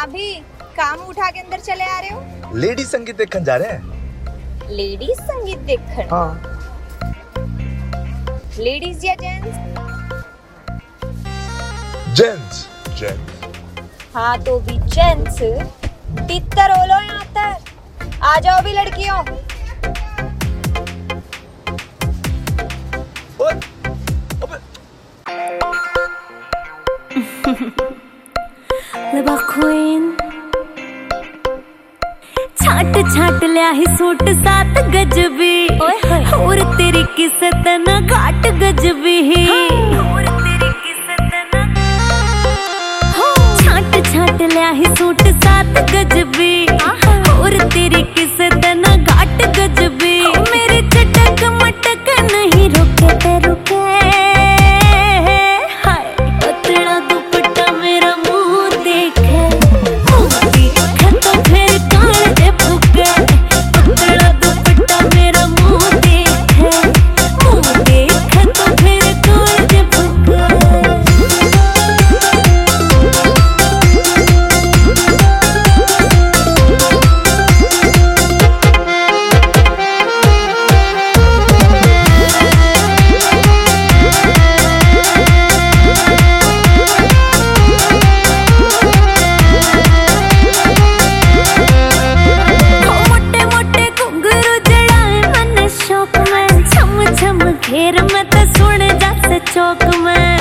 भाभी काम उठा के अंदर चले आ रहे हो? लेडी संगीत देखने जा रहे हैं। लेडीज संगीत देखने? हाँ। लेडीज या जेंट्स? जेंट्स। जेंट्स। हाँ तो भी जेंट्स। तितर बोलो यहाँ तक। आ जाओ भी लड़कियों। छाट छाट लिया ही सूट 7 गज भी और तेरी किस्मत ना घाट गज भी और तेरी किस्मत ना छाट छाट लिया ही सूट 7 गज भी और तेरी किस्मत ना घाट गज भी मेरे चटक मटक नहीं रुके ते रुके घेर में तो सुन जाते चौक में